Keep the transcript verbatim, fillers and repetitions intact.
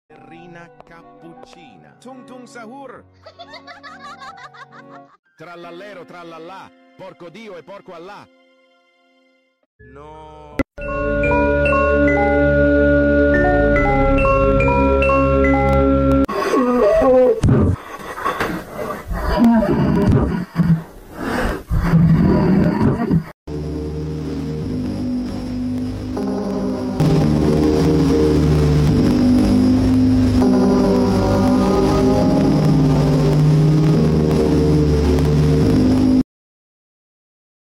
Rina cappuccina. Tung tung sahur. Trallallero trallallà. Porco Dio e porco Allah. No.